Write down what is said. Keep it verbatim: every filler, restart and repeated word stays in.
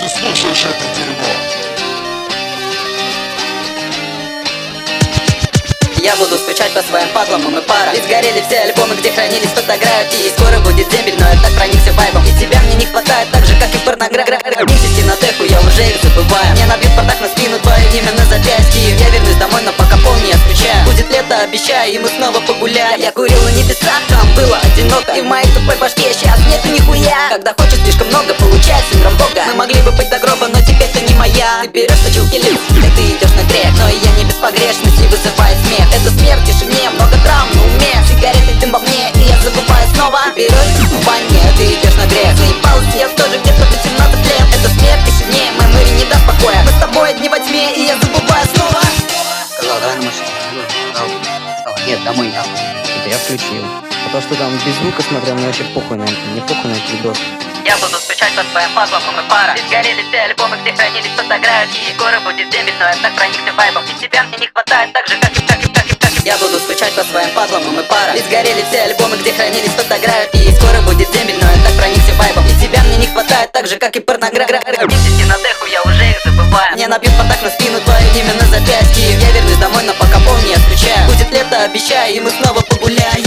ты слушаешь это дерьмо. Я буду скучать по своим падлам, мы пара. Ведь сгорели все альбомы, где хранились фотографии. И скоро будет дембель, но я так проникся вайбом. И тебя мне не хватает так же, как и порнографии. Месяцы на теху, я уже их забываю. Мне набьют портак на спину, твое имя на запястье. Я вернусь домой, но пока помню, я скучаю. Будет лето, обещаю, и мы снова погуляем. Я курил на небесах, там было одиноко. И в моей тупой башке сейчас нету нихуя. Когда хочешь слишком много, получает синдром бога. Мы могли бы быть до гроба, но теперь ты не моя. Ты берешь точилки лист, и ты идешь на грех. Но и я не без погрешности, вызывает смех. Это смерть в тишине, много травм на уме. Сигареты, дым во мне, и я забываю снова. Ты берешь в ванне, ты идешь на грех. Заебалась я тоже где-то до семнадцати лет. Это смерть в тишине, мемори не даст покоя. Мы с тобой одни во тьме, и я забываю снова. Сказал, давай на машину. Сказал, нет, домой нахуй. Это я включил. Потому что там без звука смотрел, мне вообще похуй на это. Мне похуй на этот видос. Я буду скучать по своим падлам, мы пара. Ведь сгорели все альбомы, где хранились фотографии. Скоро будет дембель, но я так проникся вайбом. И тебя мне не хватает так же, как и, как и, как и, как и. Я буду скучать по своим падлам, мы пара. Ведь сгорели все альбомы, где хранились фотографии. Скоро будет дембель, но я так проникся вайбом. И тебя мне не хватает так же, как и порнографии. Месяцы на теху, я уже их забываю. Мне набьют портак на спину, твое имя на запястье. Я вернусь домой, но пока помню, я скучаю. Будет лето, обещаю, и мы снова погуляем.